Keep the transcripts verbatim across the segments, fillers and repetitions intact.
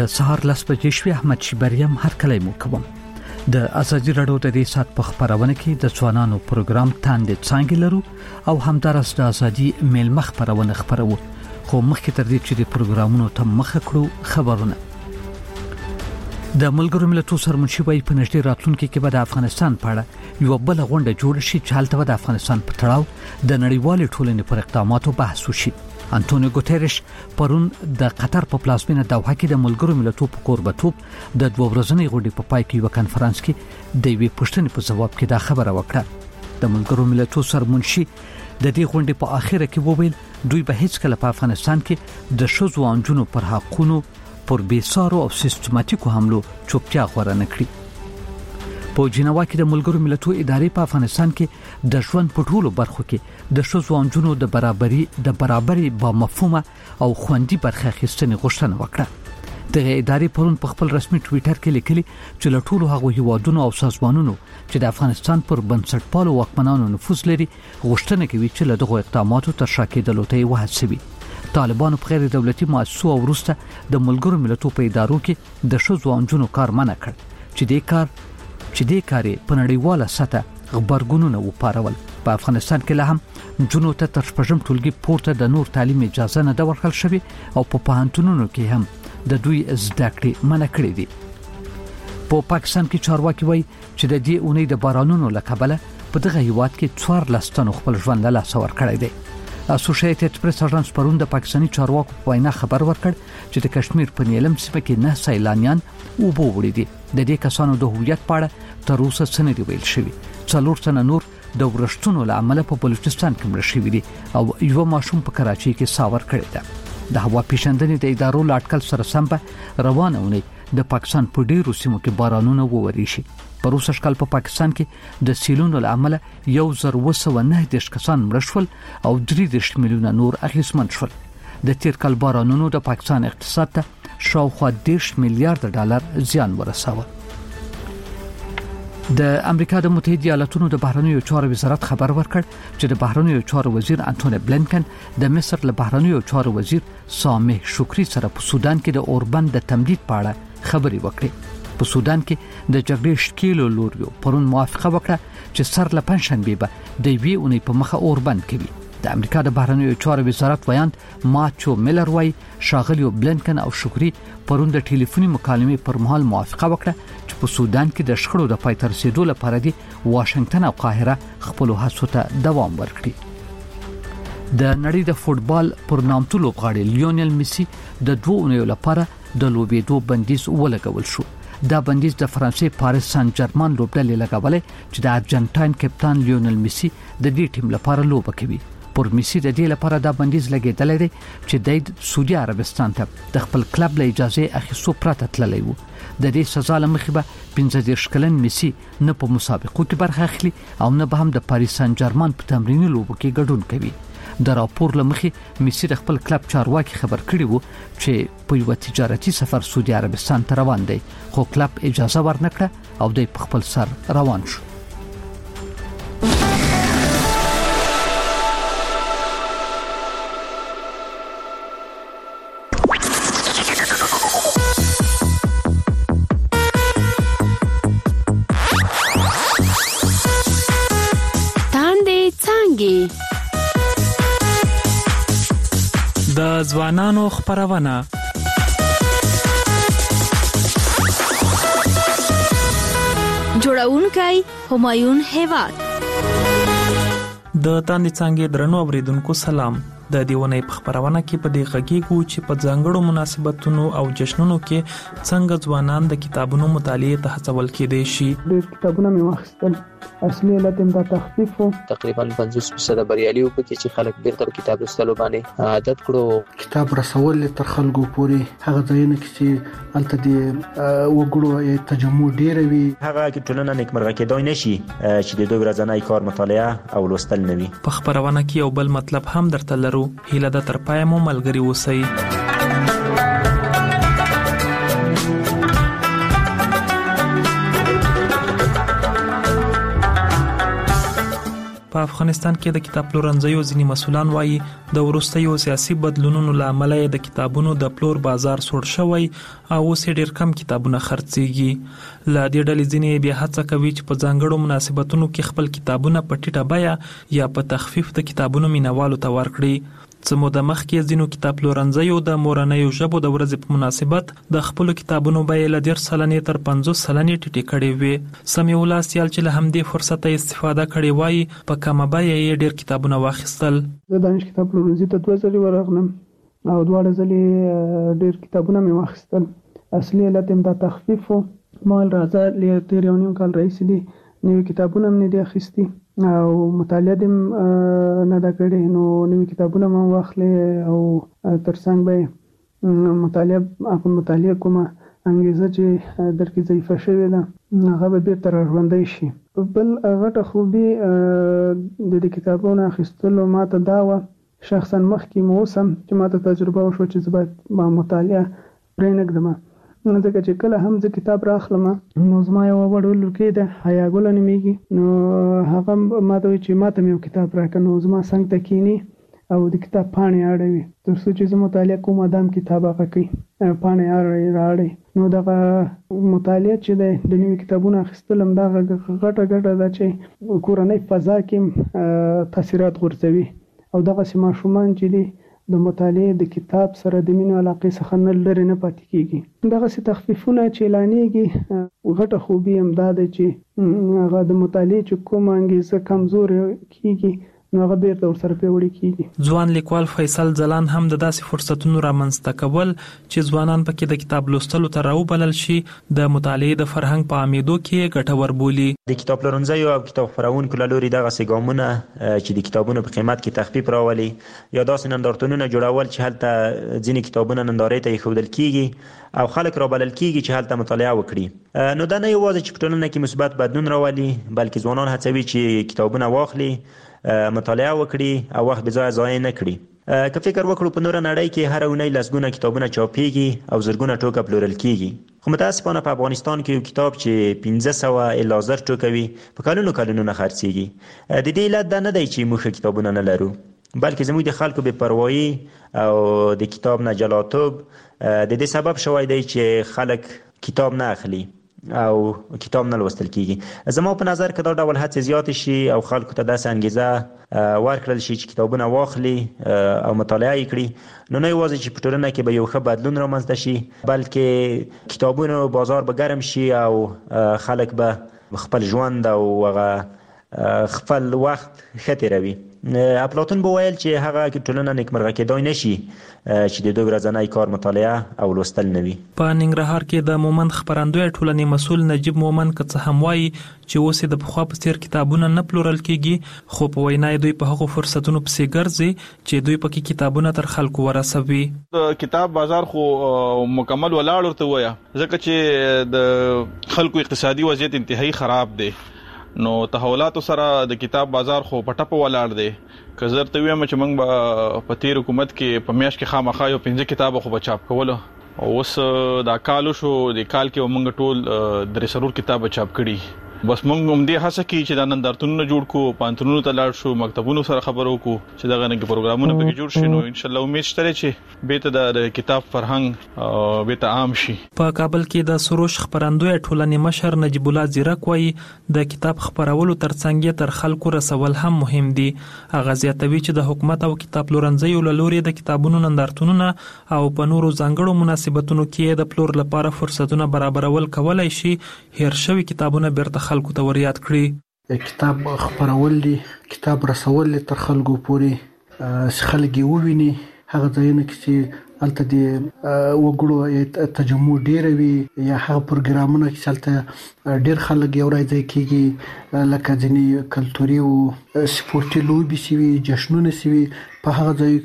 سهار لس بجې شوې. احمد شیبریم هر کله مو کوم. د ازادي راډیو د دې سات په خبرونه کې د ځوانانو پروګرام تاندې څنګه لرو او همدارس د ازادي میل مخ خبرونه خبرو. خو مخکې تر دې چې د پروګرامونو ته مخ کړو خبرونه. د ملګرو ملتونو سرمنشي وایي په نږدې راتلونکي کې به د افغانستان په اړه یو بل غونډه جوړ شي چې هلته د افغانستان په تړاو د نړیوال ټولنې پر اقداماتو بحث وشي. انټونیو ګوتيريش پرون د قطر په پلازمینه دوحه کې د ملګرو ملتونو په کوربتوب د دوه ورځنۍ غونډې په پای کې یو کنفرانس کې د وی پښتنې په جواب کې دا خبره وکړه. د ملګرو ملتونو سرمنشي د دې غونډې په اخر کې وویل دوی به هیڅ کله په افغانستان کې د شذو او انجونو پر حقونو پر بیسارو او سیستماتیکو حملو چوپتیا غوړه نه کړي. په جنیوا کې د ملګرو ملتونو ادارې په افغانستان کې د ژوند په ټولو برخو کې د شذو او انجونو د برابرۍ د برابرۍ با مفهومه او خوندي برخه اخیستنې غوښتنه وکړه. دغه ادارې پرون په خپل رسمي ټوئیټر کې لیکلي چې له ټولو هغو هیوادونو او سازمانونو چې د افغانستان پر بنسټپالو واکمنانو نفوذ لري غوښتنه کوي چې له دغو اقداماتو تر شا کېدلو ته یې وهڅوي. طالبانو په غیر دولتي مؤسسو او وروسته د ملګرو ملتونو په ادارو کې د شذو او انجونو کار منع کړ چې د کار چې د کاري په نړیواله سطح خبرګونونه وپارول. په افغانستان کې له هم جنو ته تر شپږم ټولګي پورته د نور تعلیم اجازه نه د ورکړل شوی او په پوهنتونونو کې هم د دوی زده کړې منع کړې دي. په پاکستان کې چارواکي وایي چې د دې اونۍ د بارانونو له کبله په دغه هیواد کې څوارلس تنو خپل ژوند له لاسه ورکړی دی. اسوسییټډ پریس اژانس پرون د پاکستاني چارواکو په وینا خبر ورکړ چې د کشمیر په نیلم سیمه کې نه سیلانیان اوبو وړي دي. د دې کسانو د هویت په اړه تر اوسه څه نه دی ویل شوی. څلور تنه نور د ورښتونو له امله په بلوچستان کې مړ شوي دي او یو ماشوم په کراچۍ کې ساور کړی دی. د هوا پیژندنې د ادارو له اټکل سره سم به روانه اونۍ د پاکستان په ډیرو سیمو کې بارانونه ووري شي. په روسي شکل په پاکستان کې د سیلونو له امله یو زر وسو نه دیش کسان مړ شول او درې دیش میلیونه نور اغیزمن شول. د تیر کال بارانونو د پاکستان اقتصاد ته شاوخوا دیش میلیارډ ډالر زیان ورساوه. د امریکا د متحده ایالاتونو د بهرنیو چارو وزارت خبر ورکړ چې د بهرنیو چارو وزیر انټونی بلینکن د مصر له بهرنیو چارو وزیر سامح شکری سره په سودان کې د اوربند د تمدید په اړه خبرې وکړې. په سودان کې د جګړې شکیلو لوریو پرون موافقه وکړه چې سر له پنځشنبه به د وی اونۍ په مخه اوربند کوي. د امریکا د بهرنیو چارو وزارت ویاند ماچو میلر وای شاغلی بلینکن او شکری پرون د ټلیفوني مکالمې پر مهال موافقه وکړه چې په سودان کې د شخړو د پای ته رسیدو لپاره دی واشنگټن او قاهره خپل هڅو ته دوام ورکړي. د نړۍ د فوتبال پر نامتو لوبغاړي لیونل میسی د دوه اونیو لپاره د لوبېدو بندیز ولګول شو. دا بندیز د فرانسې پاریس سن جرمن لوبډلې لګولې چې د ارجنټاین کپتان لیونل میسی د دې ټیم لپاره لوبه کوي. پر میسی د دې لپاره دا بندیز لګیدل دی چې د سعودي عربستان ته د خپل کلب له اجازه اخیستو پرته تللی وو. د دې سزا لمخې به پنځه دېرش کلن میسی نه په مسابقو کې برخه اخلي او نه به هم د پاریس سن جرمن په تمریني لوبو کې ګډون کوي. د راپور لمخې میسی د خپل کلب چارواکي خبر کړی وو چې په یو تجارتي سفر سعودي عربستان ته روان دی خو کلب اجازه ورنکړه او د خپل سر روان شو. د ځوانانو خبرونه جوړونکی همایون هیواد. د تاندې څنګه درنو اوریدونکو سلام. د دیونه په خبرونه کې په دې غږیږو چې په ځانګړو مناسبتونو او جشنونو کې څنګه ځوانان د کتابونو مطالعه ته هڅول کېدي شي. د کتابونو مې واخیستل اصلي علت هم دا تخفیف وو. تقریبا پنځوس فیصد بریالي وو پکې چې خلک بیرته کتاب لوستلو باندې عادت کړو. کتاب رسول تر خلکو پورې هغه ځایونه کې چې الته د وګړو تجمع ډیر وي هغه کې ټولنه نیکمرغه کېدای نشي چې د دوی ورځنی کار مطالعه او لوستل نه وي. په خبرونه کې یو بل مطلب هم درته لرو. هیله د تر پای مو ملګری اوسئ. په افغانستان کې د کتاب پلورنځیو ځینې مسولان وایي د وروستیو سیاسي بدلونونو له امله د کتابونو د پلور بازار سوړ شوی او اوس ډېر کم کتابونه خرڅيږي. له دې ډلې ځینې بیا هڅه کوي چې په ځانګړو مناسبتونو کې خپل کتابونه په ټیټه بیه یا په تخفیف د کتابونو مینوالو ته ورکړي. څه موده مخکې ځینو کتاب پلورنځیو د مورنیو ژبو د ورځې په مناسبت د خپلو کتابونو بیې له ډېر سلنې تر پنځوس سلنې ټیټې کړې وې. سمیع الله سیال چې له همدې فرصته استفاده کړې وایي په کمه بیه یې ډېر کتابونه واخیستل. زه دانش کتاب پلورنځي ته دوه ځلې ورغلم او دواړه ځلې ډېر کتابونه مې واخیستل. اصلي علت یې دا تخفیف و. مال راځه له تېر یو نیم کال راهیسې دي نوي کتابونه مې دي اخیستي او مطالعه دې نه دا کړې نو نوي کتابونه مې واخلې او ترڅنګ به مطالعه په مطالعه کومه انګیزه چې درکې ضعیفه شوې ده هغه به بیرته راژوندی شي. بل غټه خوبي د دې کتابونو اخیستلو ماته دا وه شخصا مخکې مو اوسم چې ماته تجربه وشوه چې زه باید ما مطالعه پرېنږدم ځکه چې کله هم زه کتاب راخلم نو زما یو وړ لورکۍ ده حیا ګله نومیږي نو هغه ماته وایي چې ماته مې یو کتاب راکړه نو زما څنګ ته کښېني او د کتاب پاڼې اړوي تر څو چې زه مطالعه کوم ادم کتاب هغه کوي پاڼې اړوي راړي. نو دغه مطالعه چې دی د نوي کتابونو اخیستل هم دغه غټه ګټه ده چې کورنۍ فضا کې تاثیرات غورځوي او دغسې ماشومان چې دي د مطالعې د کتاب سره د مینې علاقې څخه نه لرې نه پاتې کېږي. دغسې تخفیفونه چې اعلانېږي غټه خوبي هم دا ده چې هغه د مطالعې چې کومه انګیزه کمزورې کېږي نو هغه بیرته ورسره پیاوړې کېږي. ځوان لیکوال فیصل ځلان هم د داسې فرصتونو رامنځته کول چې ځوانان پکې د کتاب لوستلو ته راوبلل شي د مطالعې د فرهنګ په عامېدو کې ګټور بولي. د کتاب پلورنځیو او کتاب خپرونکو له لوري دغسې ګامونه چې د کتابونو په قیمت کې تخفیف راولي یا داسې نندارتونونه جوړول چې هلته ځینې کتابونه نندارې ته ایښودل کېږي او خلک رابلل کېږي چې هلته مطالعه وکړي. نو دا نه یوازې چې په ټولنه کې مثبت بدلون راولي بلکې ځوانان هڅوي چې کتابونه واخلي مطالعه وکړي او وخت به ځای ضایع نه کړي. که فکر وکړو په نوره نړۍ کې هر اونۍ لسګونه کتابونه چاپېږي او زرګونه ټوکه پلورل کېږي خو متاسفانه په افغانستان کې یو کتاب چې پنځه سوه الا زر ټوکه وي په کلونو کلونو نه خرڅېږي. د دې علت دا نه دی چې موږ ښه کتابونه نه لرو بلکې زموږ د خلکو بې پروایي او د کتاب نه جلاتوب د دې سبب شوی دی چې خلک کتاب نه اخلي او کتاب نه لوستل کېږي. زما په نظر که دا ډول هڅې زیاتې شي او خلکو ته داسې انګیزه ورکړل شي چې کتابونه واخلي او مطالعه یې کړي نو نه یوازې چې په ټولنه کې به یو ښه بدلون رامنځته شي بلکې کتابونو بازار به ګرم شي او خلک به خپل ژوند او هغه خپل وخت ښه تېروي. افلاطون به ویل چې هغه ټولنه نیکمرغه کېدای نشي چې د دوه ورځنی کار مطالعه او لوستل نه وي. په ننګرهار کې د مومند خپرندوی ټولنې مسؤل نجیب مومند که څه هم وایي چې اوس د پخوا په څېر کتابونه نه پلورل کېږي خو په وینا دوی په هغو فرصتونو پسې ګرځي چې دوی پکې کتابونه تر خلکو ورسوي. د کتاب بازار خو مکمل ولاړ ورته وایه ځکه چې د خلکو اقتصادي وضعیت انتهایی خراب دی نو تحولاتو سره د کتاب بازار خو په ټپه ولاړ دی. که زه درته ووایم چې موږ به په تېر حکومت کې په میاشت کې خامخا یو پنځه کتابه خو به چاپ کولو او اوس دا کال وشو د کال کې به موږ ټول درې څلور کتابه چاپ کړي. بس موږ هم دې هڅه کوي چې دا نندارتونونه جوړ کړو پوهنتونونو ته لاړ شو مکتبونو سره خبرو وکړو چې دغه نږدې پروګرامونه پکې جوړ شي نو انشاءالله امید شته چې بیرته د کتاب فرهنګ بیرته عام شي. په کابل کې د سروش خپرندوی ټولنې مشر نجیب الله زیرک وایي د کتاب خپرولو ترڅنګ تر خلکو رسول هم مهم دي. هغه زیاتوي چې د حکومت او کتاب پلورنځیو له لوري د کتابونو نندارتونونه او په نورو ځانګړو مناسبتونو کې د پلور لپاره فرصتونه برابرول کولای شي هیر شوي کتابونه بیرته خلکو ته ور یاد کړي. کتاب خپرول دي کتاب رسول دي تر خلکو پورې خلک یې وویني هغه ځایونه کې چې هلته د وګړو تجمع ډېره وي یا هغه پروګرامونه چې هلته ډېر خلک یو ځای ځای کېږي لکه ځینې کلتوري او سپورټي لوبې شوي جشنونه شوي په هغه ځایو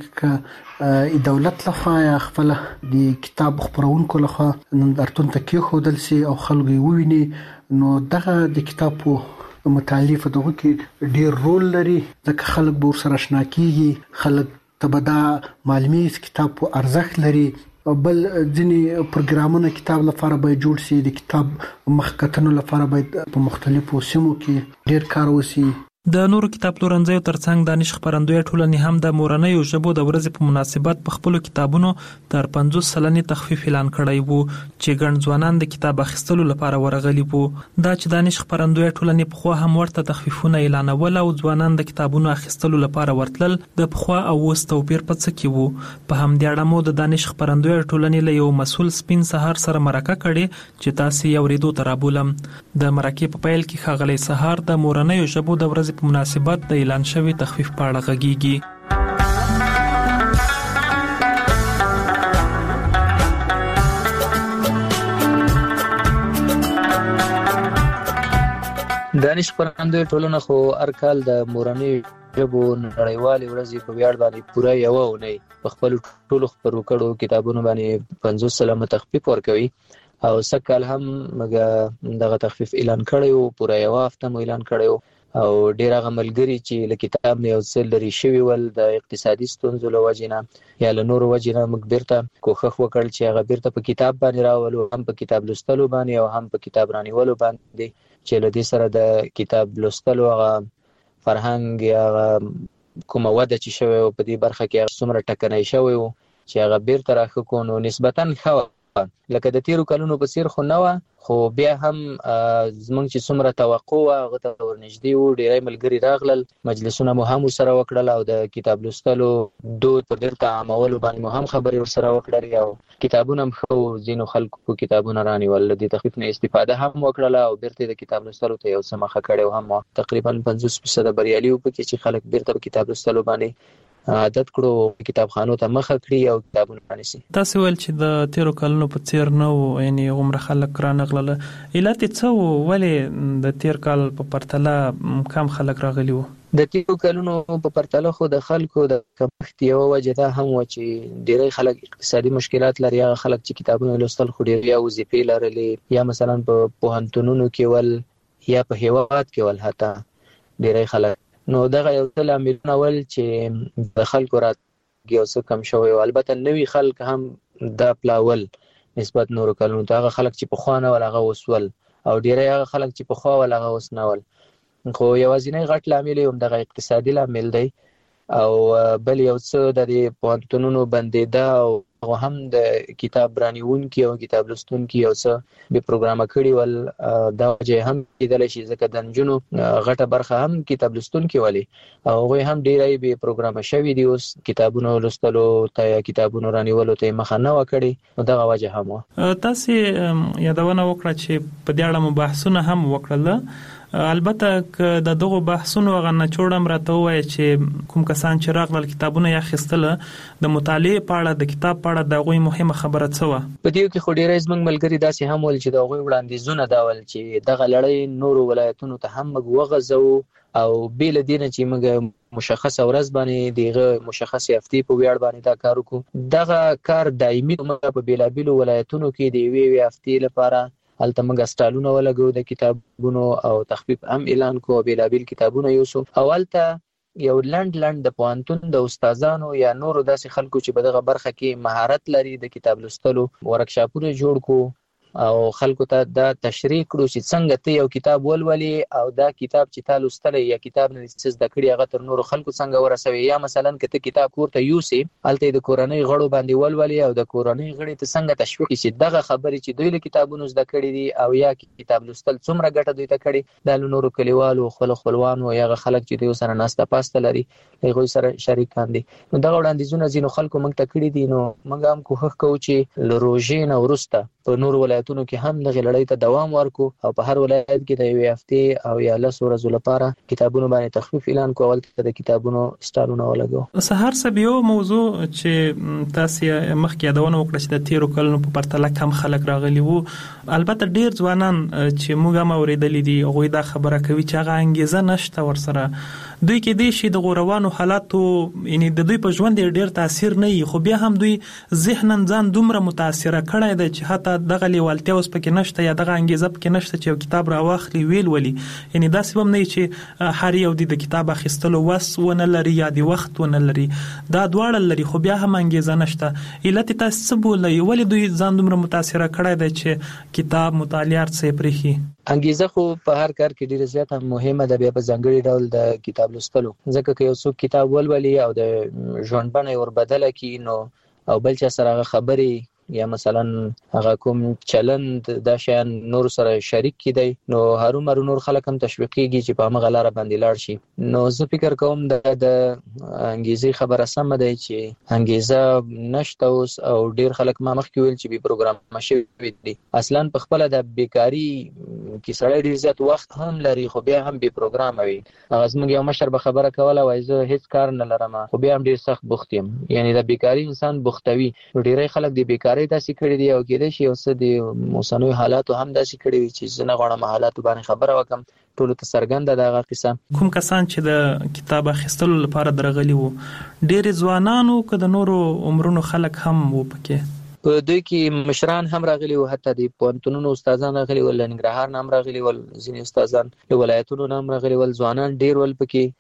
کې دولت لخوا یا خپله د کتاب خپرونکو لخوا نندارتون ته کېښودل شي او خلکو یې وویني نو دغه د کتاب په مطالعې په دغه کې ډېر رول لري ځکه خلک به ورسره اشنا کېږي خلک ته به دا معلومیږي کتاب په ارزښت لري. بل ځینې پروګرامونه کتاب لپاره باید جوړ شي د کتاب مخکتنو لپاره باید په مختلفو سیمو کې ډېر کار وشي د نورو کتاب پلورنځیو ترڅنګ دانش خپرندوی ټولنې هم د مورنیو ژبو د ورځې په مناسبت په خپلو کتابونو تر پنځوس سلنې تخفیف اعلان کړی وو چې ګڼ ځوانان د کتاب اخیستلو لپاره ورغلي وو. دا چې دانش خپرندوی ټولنې په خوا هم ورته تخفیفونه اعلانول او ځوانان د کتابونو اخیستلو لپاره ورتلل د پخوا او اوس توپیر په څه کې وو. په همدې اړه مو د دانش خپرندوی ټولنې له یو مسؤل سپین سهار سره مرکه کړې چې تاسو یې اورېدو ته رابولم. د مرکې په پیل کې ښاغلی سهار د مورنیو ژبو د ورځې په مناسبت د اعلان شوی تخفیف په اړه غږیږي. دانش خپرندوی ټولنه خو هر کال د مورنیو ژبو نړیوالې ورځې په ویاړ باندې پوره یوه اونۍ په خپلو ټولو خپرو کړو کتابونو باندې پنځوس سلنه تخفیف ورکوي او سږ هم موږ دغه تخفیف اعلان کړی وو، پوره یوه هفته مو اعلان کړی وو او ډېر هغه ملګري چې له کتاب نه یو څه لرې شوي ول د اقتصادي ستونزو له وجې نه یا له نورو وجې نه موږ بیرته کوښښ وکړ چې هغه بیرته په کتاب باندې راولو، هم په کتاب لوستلو باندې او هم په کتاب رانیولو باندې چې له دې سره د کتاب لوستلو هغه فرهنګ یا کومه وده چې شوی و په دې برخه کې څومره ټکنی شوی و چې هغه بیرته راښه کړو نو نسبتاً ښه وه. لکه د تیرو کلونو په څیر خو نه وه، خو بیا هم زمونږ چې څومره توقع وه هغه ته ورنږدې وو. ډېری ملګري راغلل، مجلسونه مو هم ورسره وکړل او د کتاب لوستلو دود په بیرته عامولو باندې مو هم خبرې ورسره وکړلې او کتابونه هم ښه وو. ځینو خلکو کتابونه رانیول، له دې تخفیف نه استفاده هم وکړله او بیرته د کتاب لوستلو ته یو څه مخه کړی هم وه. تقریبا پنځوس فیصده بریالي وو پکې چې خلک بیرته په کتاب لوستلو باندې عادت کړو، کتابخانو ته مخه کړي او کتابونه رانیسي. تاسو ویل چې د تیرو کلونو په څیر نه وو، یعنی عمر خلک رانغلله. علت څه وو؟ ولې د تیر کال په پرتله کم خلک راغلي وو؟ د تیرو کلونو په پرتله خو د خلکو د کمښت یوه وجه دا هم وه چې ډېری خلک اقتصادي مشکلات لري. هغه خلک چې کتابونه لوستل خو ډېر یا وظیفې لرلې یا مثلا په پوهنتونونو کې ول یا په هیواد کې ول حتی ډېری خلک. نو دغه یو څه لاملونه ول چې د خلکو راتګ یو څه کم شوی و. البته نوي خلک هم دا پلاول نسبت نورو کلونو ته. هغه خلک چې پخوا نه ول هغه اوس ول او ډېری هغه خلک چې پخوا ول هغه اوس نه ول. خو یوازینی غټ لامل یې همدغه اقتصادي لامل دی او بل یو څه د دې پوهنتونونو بندېده او هغه هم د کتاب رانیونکي او کتاب لوستونکي یو څه بې پروګرامه کړي ول. دا وجه هم کېدلی شي ځکه د نجونو غټه برخه هم کتاب لوستونکي ولې او هغوی هم ډېری بې پروګرامه شوي دي. اوس کتابونو لوستلو ته یا کتابونو رانیولو ته یې مخه نه وه کړې، نو دغه وجه هم وه. تاسې یادونه وکړه چې په دې اړه مو بحثونه هم وکړل. البته که د دغو بحثونو هغه نچوړ هم راته ووایه چې کوم کسان چې راغلل کتابونه یې اخیستله د مطالعې په اړه د کتاب په اړه د هغوی مهمه خبره څه وه؟ په دې کې خو ډېری زموږ ملګري داسې هم ول چې د هغوی وړاندیزونه دا ول چې دغه لړۍ نورو ولایتونو ته هم موږ وغځوو او بې له دې نه چې موږ مشخصه ورځ باندې دغه مشخصې هفتې په ویاړ باندې دا کار وکړو. دغه کار دایمي موږ په بېلابېلو ولایتونو کې د یوې یوې هفتې لپاره هلته موږ سټالونه ولګو د کتابونو او تخفیف هم اعلان کو او بېلابېل کتابونه یوسو او هلته یو لنډ لنډ د پوهنتون د استادانو یا نورو داسې خلکو چې په دغه برخه کې مهارت لري د کتاب لوستلو ورکشاپونه جوړ کو او خلکو ته دا تشریح کړو چې څنګه ته یو کتاب ولولې او دا کتاب چې تا لوستلی یا کتاب نه څه زده کړي هغه تر نورو خلکو څنګه ورسوي. یا مثلا که ته کتاب کور ته یوسې هلته د کورنۍ غړو باندې ولولې او د کورنۍ غړي ته څنګه تشویق کړي چې دغه خبرې چې دوی له کتابونو زده کړي دي او یا کتاب لوستل څومره ګټه دوی ته کړي دا له نورو کلیوالو خپلو خپلوانو یا هغه خلک چې دوی سره ناسته پاسته لري هغوی سره شریکان دي. نو دغه وړاندیزونه ځینو خلکو موږ ته کړي دي. نو موږ هم کوښښ کوو چې له روژې نه وروسته په نورو ولایتونو کې هم دغه لړۍ ته دوام ورکو او په هر ولایت کې د یوې هفتې او یا لسو ورځو لپاره کتابونو باندې تخفیف اعلان کول ته د کتابونو سټالونه ولګو. سهار صاحب یو موضوع چې تاسو مخکې یادونه وکړه چې د تیرو کلونو په پرتله کم خلک راغلي وو. البته ډیر ځوانان چې موږ هم اوریدلې دي هغوی دا خبره کوي چې هغه انګیزه نشته ورسره دوی کې د شي د غوروانو حالاتو یعنی د دوی په ژوند ډېر تاثیر نه وي، خو بیا هم دوی ذهنن ځان دومره متاثر کړی دی چې حتی دغه لیوالتیا اوس پکې نشته یا دغه انګیزه پکې نشته چې یو کتاب راواخلي ویل ولي. یعنی دا سبب نه چې هر یو د کتاب اخیستلو وس ونه لري یا د وخت ونه لري، دا دواړه لري خو بیا هم انګیزه نشته. علت تاسو څه بولئ ولې دوی ځان دومره متاثر کړی دی چې کتاب مطالعه څه پرېږي؟ انګیزه خو په هر کار کې ډیره زیاته مهمه ده، بیا په ځانګړي ډول د کتاب لوستلو، ځکه که یو څوک کتاب ولولي او د ژوند بڼه ور بدله کړي نو او بل چا سره خبرې یا مثلا هغه کوم چلند دا شیان نور سره شریک کیدی نو هرو مرو نور خلک هم تشویقيږي چې په هغه لار باندې لاړ شي. نو زه فکر کوم د انګیزې خبره سم ده چې انګیزه نشته اوس او ډیر خلک ما مخکې ویل چې به پروګرام شوی دي، اصلا په خپل د بیکاری کې سړی ډیر زیات وخت هم لري خو بیا هم به پروګرام وي. هغه زموږ یو مشر به خبره کوله وای زه هیڅ کار نه لرم خو بیا هم ډیر سخت بوخت یم، یعنی د بیکاری انسان بوختوي. ډیری خلک د بیکاری داسې کړی دی او کېدای شي اوس د موسنوي حالاتو هم داسې کړی وي چې زه نه غواړم حالاتو باندې خبره وکم، ټولو ته څرګنده ده هغه قصه. کوم کسان چې د کتاب اخیستلو لپاره درغلي وو ډېر ځوانانو که د نورو عمرونو خلک هم وو پکې؟ په دوی کې مشران هم راغلي وو، حتی د پوهنتونونو استادان راغلي ول، ننګرهار نه هم راغلي ول، ځینې استادان له ولایتونو نه هم راغلي ول، ځوانان ډېر ول پکې،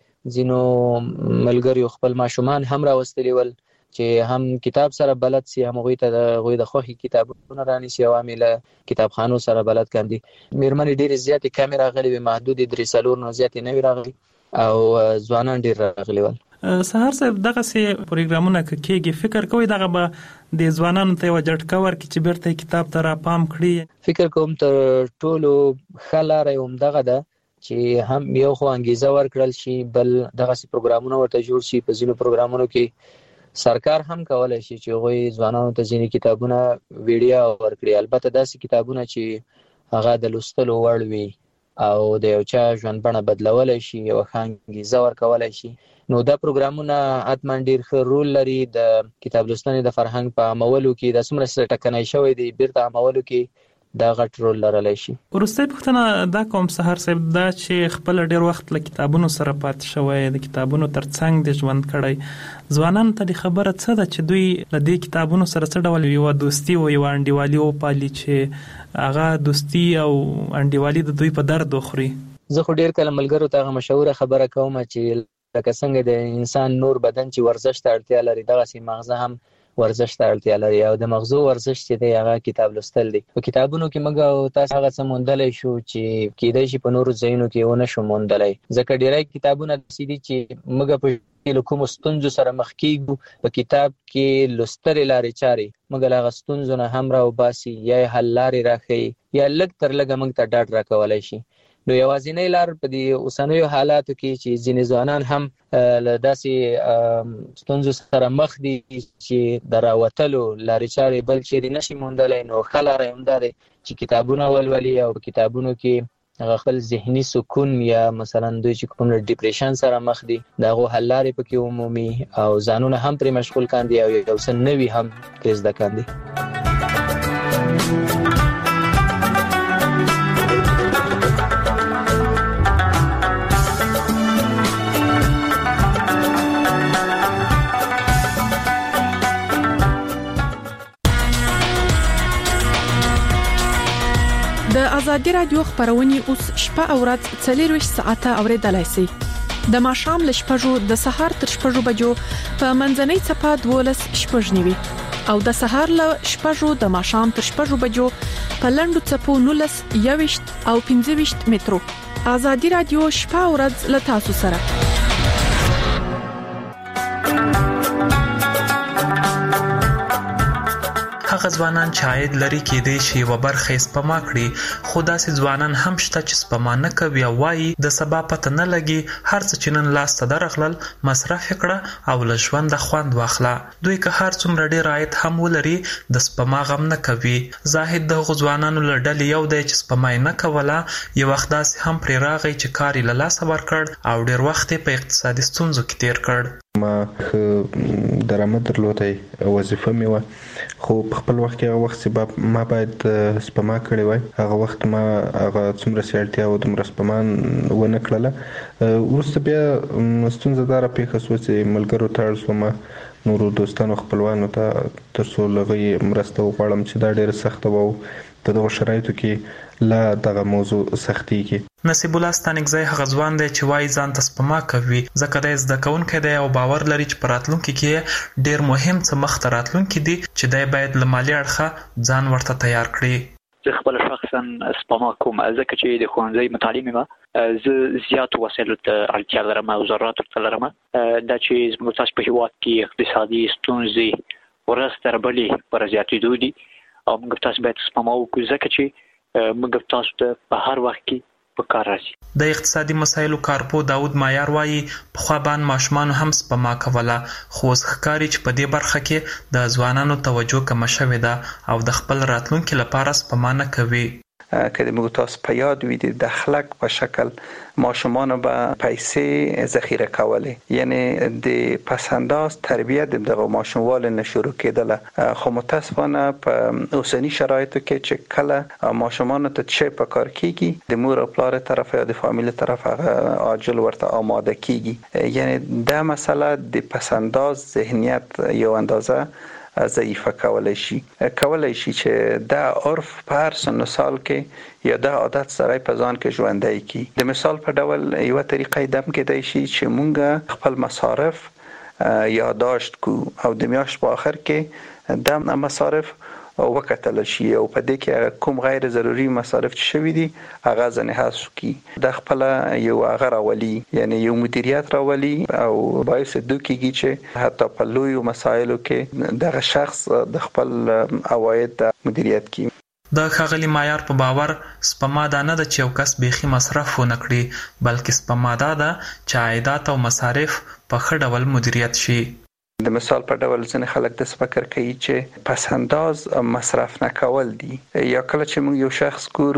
ځینو ملګریو خپل ماشومان هم راوستلي ول چې هم کتاب سره بلد سي، هم غوي ته د غوي د خوخي کتابونه رانیسي او عامل کتابخانو سره بلد کاندي. میرمنې ډېر زیات کیمرا غلي وي، محدود درې سالور نه زیات نه وی راغلي او ځوانان ډېر راغلي ول. سهار صاحب دغه سي پروګرامونه کېږي، فکر کوي دغه به د ځوانانو ته وجټ کور کې چې بیرته کتاب ته را پام کړی؟ فکر کوم تر ټولو خلاره هم دغه ده چې هم یو خو انګیزه ورکړل شي، بل دغه سي پروګرامونه ورته جوړ شي. په ځینو پروګرامونو کې سرکار هم کولای شي چې غوي ځوانانو ته ځینې کتابونه ویډیو ورکړي، البته داسې کتابونه چې هغه د لوستلو وړ وي او د یو چا ژوند بڼه بدلولای شي او انګیزه ورکولای شي. نو دا پروګرامونه حتما ډیر ښه رول لري د کتاب لوستنې د فرهنګ په عملولو کې، د څومره ټکنۍ شوی دی بیرته عملولو کې دا غټ رول لرلی شي. وروستۍ پوښتنه دا کوم سهار صاحب دا چې خپل ډیر وخت له کتابونو سره پات شوی، د کتابونو ترڅنګ د ژوند کړی، ځوانانو ته د خبره څه ده چې دوی له دې کتابونو سره څه ډول یو دوستي او یو انډیوالي وپالي چې هغه دوستي او انډیوالي د دوی په درد وخوري؟ زه خو ډیر کله ملګرو ته هغه مشهوره خبره کوم چې لکه څنګه د انسان نور بدن چې ورزش ته اړتیا لري دغسې مغزه هم ورزش ته اړتیا لري او د مغزو ورزش چې دی هغه کتاب لوستل دی. په کتابونو کې موږ او تاسو هغه څه موندلی شو چې کېدای شي په نورو ځایونو کې ونه شو موندلی، ځکه ډیری کتابونه داسې دي چې موږ په له کومو ستونزو سره مخ کېږو په کتاب کې لوستلې لارې چارې موږ له هغه ستونزو نه هم راوباسي یا یې حل لارې راښیي یا لږ تر لږه موږ ته ډاډ راکولی شي. نو یوازینۍ لار په دې اوسنیو حالاتو کې چې ځینې ځوانان هم له داسې ستونزو سره مخ دي چې د راوتلو لارې چارې بل چیرې نشي موندلی، نو ښه لاره یې همدا دی چې کتابونه ولولي او په کتابونو کې هغه خپل ذهني سکون یا مثلا دوی چې کوم ډیپریشن سره مخ دي د هغو حل لارې پکې ومومي او ځانونه هم پرې مشغول کاندي او یو څه نوي هم پرې زده کاندي. د ازادي رادیو خبرونه اوس شپه او ورځ څلور ساعته اوریدلای شئ. د ماښام ل شپږو د سهار تر شپږو بجو په منځنۍ چپه دولس شپږنیوي او د سهار ل شپږو د ماښام تر شپږو بجو په لندو چپو نولس یويشت او پنځه ویشت مترو. ازادي رادیو شپه او ورځ ل تاسو سره. هغه ځوانان چې عاید لري کېدای شي و برخه سپما کړي، خو داسې ځوانان هم شته چې سپما نه کوي او وایي د سبا پته نه لګي، هر څه چې نن لاس ته درغلل مصرف کړه او له ژونده خوند واخله. دوی که هر څومره ډېر عاید هم ولري د سپما غم نه کوي. زاهد د هغو ځوانانو له ډلې یو دی چې سپما یې نه کوله، یو وخت داسې هم پرې راغی چې کار یې له لاسه ورکړ او ډېر وخت یې په اقتصادي ستونزو کې تیر کړ. ما درآمد درلودی وظیفه مې وه، خو په خپل وخت کې هغه وخت چې ما باید سپما کړې وای، هغه وخت ما هغه څومره سي اړتیا و دومره سپما ونه کړله. وروسته بیا ستونزه داره پیښه شوه چې ملګرو ته اړ شوم، نورو دوستانو خپلوانو ته تر څو له هغوی مرسته وغواړم چې دا ډېره سخته وه. په دغو شرایطو کې لا دغه موضوع سختېږي. نصیب الله ستانکزی هغه ځوان دی چې وایي ځان ته سپما کوي ځکه دی زده کوونکی دی او باور لري چې په راتلونکي کې ډېر مهم څه مخته راتلونکي دي چې دی باید له مالي اړخه ځان ورته تیار کړي. زه خپل شخصا سپما کوم ځکه چې د ښوونځي متعلم یم، زه زیاتو وسایلو ته اړتیا لرم او ضروراتو ته لرم. دا چې زموږ تاسو په هېواد کې اقتصادي ستونزې ورځ تر بلې پر زیاتېدو دي او موږ تاسو باید سپما وکړو ځکه چې موږ تاسو ته په هر وخت کې په کار راځي. د اقتصادي مسایلو کارپو داود مایار وایي پخوا باندې ماشومان هم سپما کوله، خو اوس ښکاري چې په دې برخه کې د ځوانانو توجه کمه شوې ده او د خپل راتلونکي لپاره سپما نه کوي. که د موږ تاسو په یاد وي د دخلک په شکل ماشومان به پیسې ذخیره کولې، یعنی د پسنداز تربیت دغه ماشوموال نه شروع کېدله، خو متاسفانه په اوسنی شرایطو کې چې کله ماشومان ته څه په کار کیږي د مور او پلار طرف یا د فامیل طرف هغه عاجل ورته آماده کیږي، یعنی دا مسله د پسنداز ذهنیت یو اندازه ضعیفه کولای شي کولای شي چې دا عرف په هر سن سال کې یا دا عادت سره په ځان کې ژوندی کی. د مثال په ډول یو طریقې دم کېدای شي چې مونږ خپل مصارف یادداشت کو او د میاشت په آخر کې دم مصارف وکتل شي او په دې کې کوم غیر ضروري مصارف چې شوي دي هغه ځنه حذف کی. د خپل یو هغه راولي، یعنی یو مدیریت راولي او باعث دوکیږي چې حتی په لویو مسایلو کې دغه شخص د خپل عواید مدیریت کوي. د ښاغلي مایار په باور سپما دا نه ده چې یو کس بیخي مصرف ونه کړي، بلکې سپما دا ده چې عایدات او مصارف په ښه ډول مدیریت شي. د مثال په ډول ځینې خلک د فکر کوي چې پس انداز مصرف نه کول دي، یا کله چې موږ یو شخص ګورو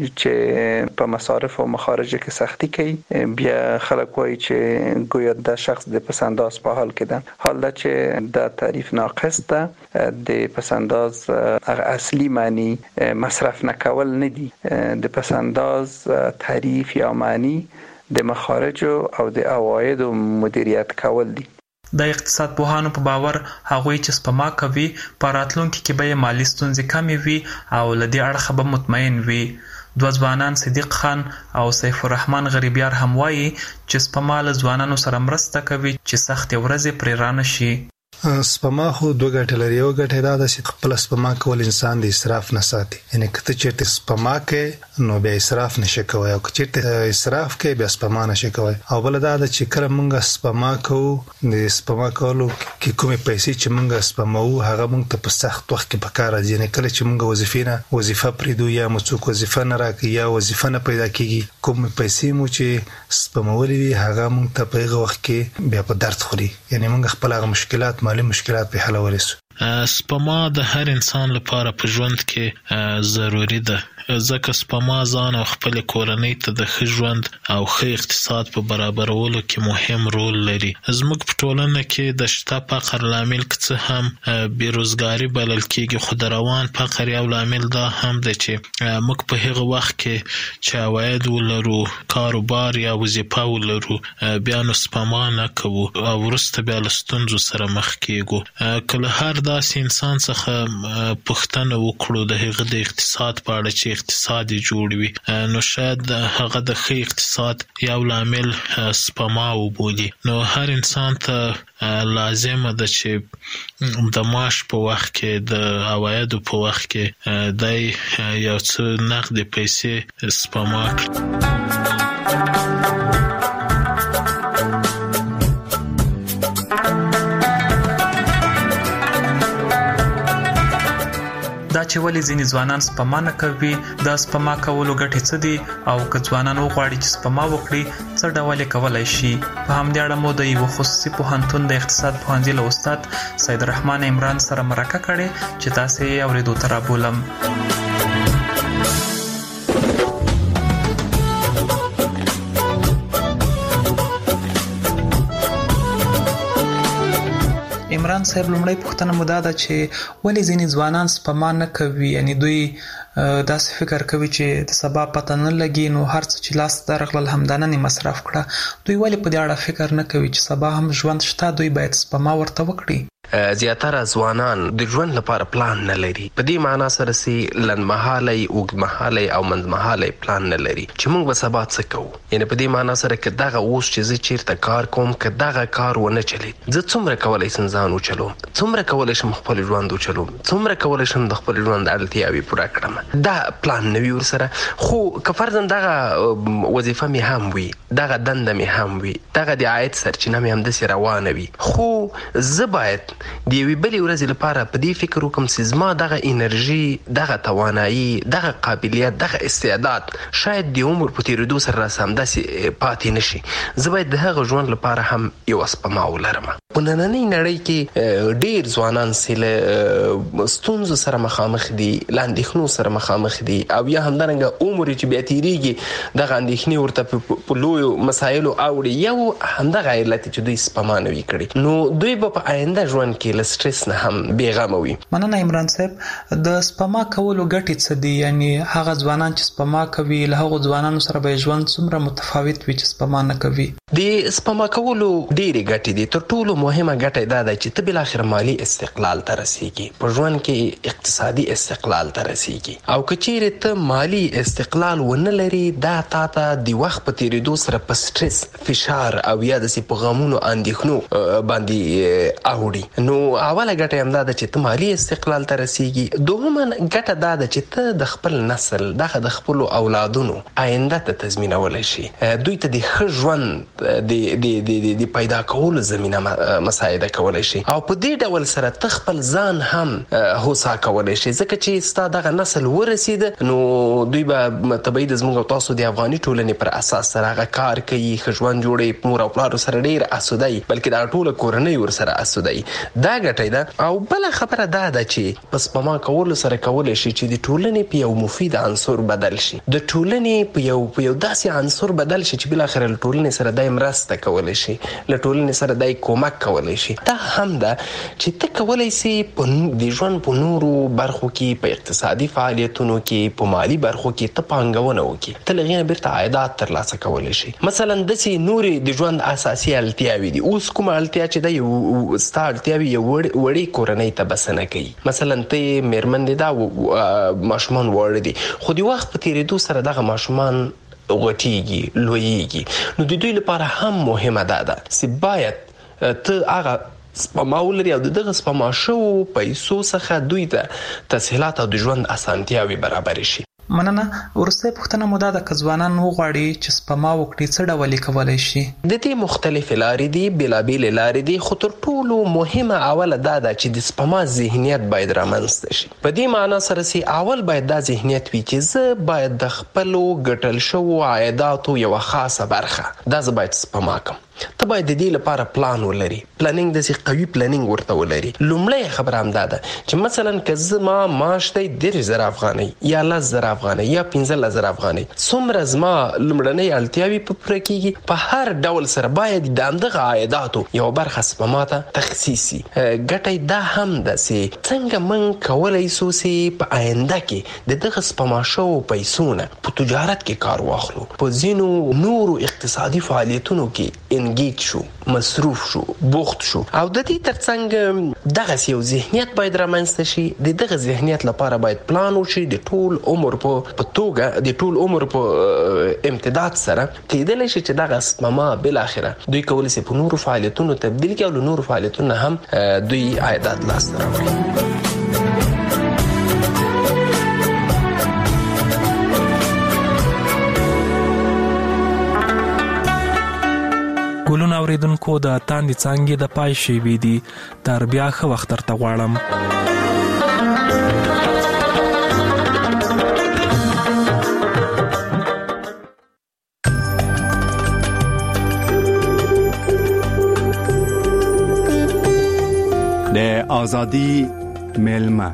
چې په مصارف او مخارج کې سختی کوي بیا خلک وایي چې ګویا د شخص د پس انداز په حال کې ده، حال دا چې د تعریف ناقص ده. د پس انداز اصلي معنی مصرف نه کول نه دي، د پس انداز تعریف یا معنی د مخارج او د عواید مدیریت کول دي. د اقتصاد پوهانو په باور هغوی چې سپما کوي په راتلونکي کې به مالي ستونزې کمې وي او له دې اړخه به مطمئن وي. دوه ځوانان صدیق خان او سیف الرحمن غریبیار هم وایي چې سپما له ځوانانو سره مرسته کوي چې سختې ورځې پرې رانه شي. سپما خو دوه ګټې لري. یو ګټه دا ده چې خپل سپما کول انسان د اسراف نه ساتي، یعنی که ته چیرته سپما کوې نو بیا اسراف نشي کوی، او که چیرته اسراف کوې بیا سپما نشي کوی. او بل دا ده چې کله موږ سپما کوو د سپما کولو کې کومې پیسې چې موږ سپموو هغه موږ ته په سخت وخت کې په کار راځي، یعنی کله چې موږ وظیفې نه وظیفه پرېږدو یا مو څوک وظیفه نه راکوي یا وظیفه نه پیدا کېږي، کومې پیسې مو چې سپمولې وي هغه موږ ته په هغه وخت کې بیا په درد خوري، یعنی موږ خپل هغه مشکلات مالي مشکلات په حل ورسو. سپما د هر انسان لپاره په ژوند کې ضروری ده، ځکه سپما ځان او خپل کورنۍ ته د ښه ژوند او ښه اقتصاد په برابرولو کې مهم رول لري. زموږ په ټولنه کې د شته فقر لامل که څه هم بیروزګاري بلل کېږي، خو د روان فقر یو لامل دا هم دی چې موږ په هغه وخت کې چې عواید ولرو، کاروبار یا وظیفه ولرو، بیا نو سپما نه کوو او وروسته بیا له ستونزو سره مخ کېږو. که له هر داسې انسان څخه پوښتنه وکړو د هغه د اقتصاد په اړه چې اقتصاد یې جوړ وي، نو شاید هغه د ښه اقتصاد یو لامل سپما وبولي. نو هر انسان ته لازمه ده چې د معاش په وخت کې د عوایدو په وخت کې دی یو څه نقدې پیسې سپما کړي. دا چې ولې ځینې ځوانان سپما نه کوي، دا سپما کولو ګټې څه دي او که ځوانان وغواړي چې سپما وکړي څه ډول یې کولی شي. په همدې اړه مو د یوه خصوصي پوهنتون د اقتصاد پوهنځي له استاد سید الرحمن عمران سره مرکه کړې چې تاسې یې اورېدو ته رابولم. عمران صاحب لومړی پوښتنه مو دا ده چې ولې ځینې ځوانان سپما نه کوي، یعنی دوی داسې فکر کوي چې د سبا پته نه لګي نو هر څه چې لاس ته راغلل همدانه یې مصرف کړه. دوی ولې په دې اړه فکر نه کوي چې سبا هم ژوند شته، دوی باید سپما ورته وکړي؟ زیاتره ځوانان د ژوند لپاره پلان نه لري. په دې معنا سره سي لنډمهالی، اوږدمهالی او منځمهالی پلان نه لري چې موږ به سبا څه کوو. یعنی په دې معنا سره که دغه اوس چې زه چیرته کار کوم که دغه کار ونه چلید، زه څومره کولی شم ځان وچلوم، څومره کولی شم خپل ژوند وچلوم، څومره کولی شم د خپل ژوند اړتیاوې پوره کړم. دا پلان نه وي ورسره. خو که فرضاً دغه وظیفه مې هم وي، دغه دنده مې هم وي، دغه د عاید سرچینه مې همداسې روانه وي، خو زه باید د یوې بلې ورځې لپاره په دې فکر وکړم چې زما دغه انرژي، دغه توانایي، دغه قابلیت، دغه استعداد شاید د عمر په تېرېدو سره راسه همداسې پاتې نه شي. زه باید د هغه ژوند لپاره هم یوه سپما ولرم. په نننۍ نړۍ کې ډېر ځوانان چې له ستونزو سره مخامخ دي، له اندېښنو سره مخامخ دي، او یا همدارنګه عمر چې بیا تېرېږي دغه اندېښنې ورته په لویو مسایلو اوړي. یو همدغه علت چې دوی سپما نه وي کړې، نو دوی به په آینده ژوند کې له سټرس نه هم بېغمه وي. مننه عمران صاحب. د سپما کولو ګټې څه دي؟ یعنی هغه ځوانان چې سپما کوي له هغو ځوانانو سره به ژوند څومره متفاوت وي چې سپما نه کوي؟ د سپما کولو ډېرې ګټې دي. تر ټولو مهمه ګټه دا ده چې ته بالاخره مالي استقلال ته رسېږي، په ژوند کې اقتصادي استقلال ته رسېږي. او که چیرې ته مالي استقلال ونه لري، دا تا ته د وخت په تېرېدو سره په سټرس، فشار او یا داسې په غمونو اندېښنو باندې اوړي. نو اوله ګټه همدا ده چې ته مالي استقلال ته رسېږي. دوهمه ګټه دا ده چې ته د خپل نسل، دغه د خپلو اولادونو آینده ته تضمینولی شي، دوی ته د ښه ژوند د پیدا کولو زمینه مساعده کولی شي. او په دې ډول سره ته خپل ځان هم هوسا کولی شي، ځکه چې ستا دغه نسل ورسېده نو دوی به طبیعي د زموږ او تاسو د افغاني ټولنې پر اساس سره هغه کار کوي، ښه ژوند جوړوي، مور او پلارو سره ډېر اسوده وي، بلکې دا ټوله کورنۍ ورسره اسوده وي. دا ګټه ده. او بله خبره دا ده چې په سپما کولو سره کولی شي چې د ټولنې په یو مفید عنصر بدل شي، د ټولنې په یو په یو داسې عنصر بدل شي چې بالاخره له ټولنې سره دای مرسته کولی شي، له ټولنې سره دای کومک کولی شي. دا هم ده چې ته کولی سي د ژوند په نورو برخو کې، په اقتصادي فعالیتونو کې، په مالي برخو کې ته پانګونه وکړي، ته له هغې نه بیرته عایدات ترلاسه کولی شي. مثلا داسې نورې د ژوند اساسي اړتیاوې دي. اوس کومه اړتیا چې ده یو ستا اړتیاوې یو وړې کورنۍ ته بسنه کوي. مثلا ته مېرمن دې دا ماشومان واړه دي، خو د وخت په تېرېدو سره دغه ماشومان غټېږي، لویېږي. نو د دوی لپاره هم مهمه دا ده چې باید ته هغه سپما ولري او د دغه سپما شوو پیسو څخه دوی ته تسهیلات او د ژوند اسانتیاوې برابرې شي. مننه. وروستۍ پوښتنه مو دا ده که ځوانان وغواړي چې سپما وکړي څه ډول یې کولی شي؟ د دې مختلفې لارې دي، بېلابېلې لارې دي، خو تر ټولو مهمه اوله دا ده چې د سپما ذهنیت باید رامنځته شي. په دې معنا سره چې اول باید دا ذهنیت وي چې زه باید د خپلو ګټل شوو عایداتو یوه خاصه برخه دا زه باید سپما کړم. ته باید د دې لپاره پلان ولري، پلانینګ داسې قوي پلانینګ ورته ولري. لومړی خبره همدا ده چې مثلا که زما معاش دی دېرش زره افغانۍ یا لس زره افغانۍ یا پنځلس زره افغانۍ، څومره زما لومړنۍ اړتیاوې په پوره کېږي، په هر ډول سره باید د همدغه عایداتو یوه برخه سپما ته تخصیص شي. ګټه دا هم ده چې څنګه موږ کولی شو چې په آینده کې د دغه سپما شوو پیسو نه په تجارت کې کار واخلو، په ځینو نورو اقتصادي فعالیتونو کې انګیج شو، مصروف شو، بوخت شو. او د دې ترڅنګ دغه یو ذهنیت باید رامنځته شي. د دغه ذهنیت لپاره باید پلان وشي د ټول عمر په توګه، د ټول عمر په امتداد سره کېدلی شي چې دغه سپما بالاخره دوی کولی شي په نورو فعالیتونو تبدیل کړي او له نورو فعالیتونو هم دوی عایدات لاسته راوړي. ګلونه اوریدونکو د تاندې څانګې د پای شیبې دي. تر بیا ښه وخت درته غواړم. د ازادي ملما.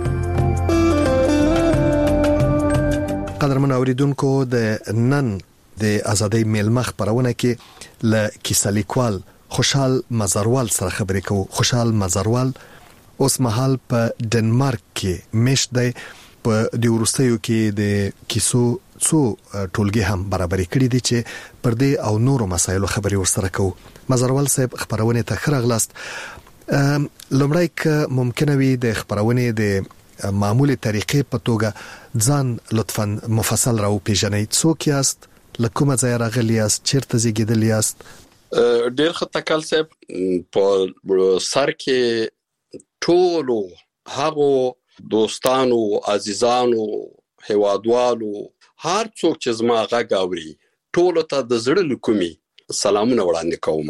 قدرمن اوریدونکو، د نن د ازادي ملما خبرونه کې ل کیسه لیکوال خوشحال مزروال سره خبرې کوو. خوشحال مزروال اوس مهال په ډنمارک کې مشت دی. په د ورستیو کې د کیسو څو ټولګي هم برابرې کړې دي چې پر دې او نورو مسایلو خبرې ورسره کوو. مزروال صاحب خبرونه ته خرغلاست. لومړی که ممکنه وي د خبرونه د معمولی طریقې په توګه ځان لطفاً مفصل راو پیژنئ. څوک یاست؟ له کومه ځای راغلی یاست؟ چیرته زیږیدلی یاست؟ ډیر ښه تکل صاحب. په سر کې ټولو هغو دوستانو، عزیزانو، هیوادوالو، هر څوک چې زما غږ اوري ټولو ته د زړه له کومې سلامونه وړاندې کوم.